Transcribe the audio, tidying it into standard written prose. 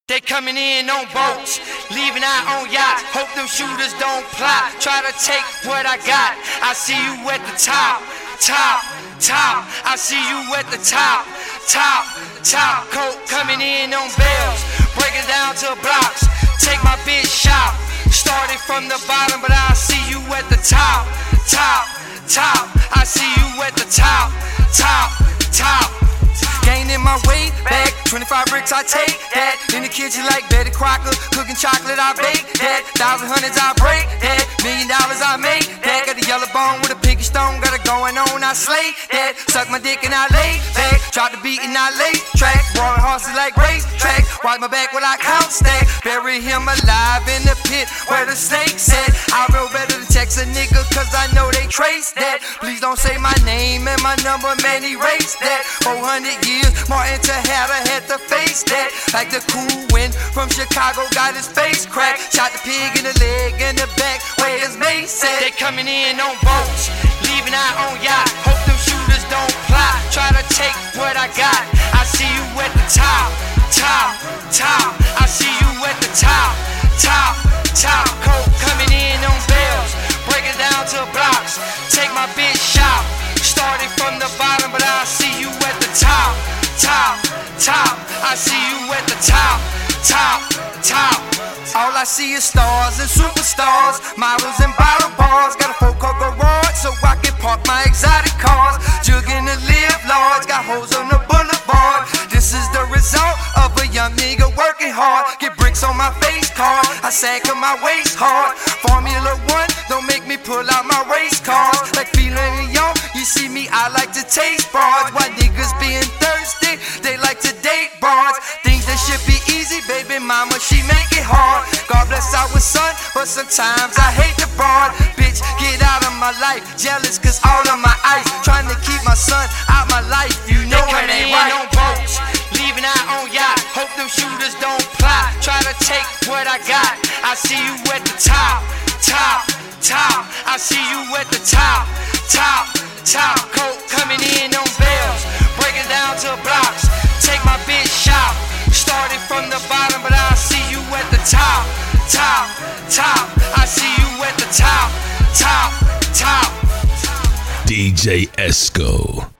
They coming in on boats, leaving out on yachts. Hope them shooters don't plot, try to take what I got. I see you at the top, top, top. I see you at the top, top, top. Coke coming in on bells, breaking down to blocks. Take my bitch shop, started from the bottom, but I see you at the top, top, top. I see you at the top, top, top. Gaining my weight back, 25 bricks I take that. In the kitchen like Betty Crocker, cooking chocolate I bake that. 1,000 hundreds I break that, $1 million I make that. Got a yellow bone with a pinky stone, got it going on, I slay that. Suck my dick and I lay back, drop the beat and I lay track. Roaring horses like race track, watch my back when I count stack. Bury him alive in the pit where the snakes at. I roll better than text a nigga cause I know they trace that. Please don't say my name and my number, man, erase that. 400 years Martin Tejada had to face that. Like the cool wind from Chicago got his face cracked. Shot the pig in the leg and the back where his mace at. They coming in on boats, leaving out on yachts. Hope them shooters don't plot, try to take what I got. I see you at the top, top, top. I see you at the top, top, top. Coke coming in on bells, breaking down to blocks. Take my bitch shop, started from the bottom, but I see you at the top, top, top. I see you at the top, top, top. All I see is stars and superstars, models and bottle bars. Got a 4-car garage so I can park my exotic cars. Jugging to live large, got hoes on the boulevard. This is the result of a young nigga working hard. Get bricks on my face card, I sag on my waist hard. Formula 1, don't make me pull out my race cars. Like feeling young, you see me, I like to taste bars. Why niggas being thirsty, they like to date bars. Things that should be easy, baby mama, she make it hard. God bless our son, but sometimes I hate the broad. Bitch, get out of my life, jealous cause all of my ice. Trying to keep my son out my life, you know it ain't right. On boats, leaving out on yachts. Hope them shooters don't plot, try to take what I got. I see you at the top, top, top. I see you at the top, top, top. Coke coming in on bells, breaking down to blocks. Take my bitch shop, started from the bottom, but I see you at the top, top, top. I see you at the top, top, top. DJ Esco.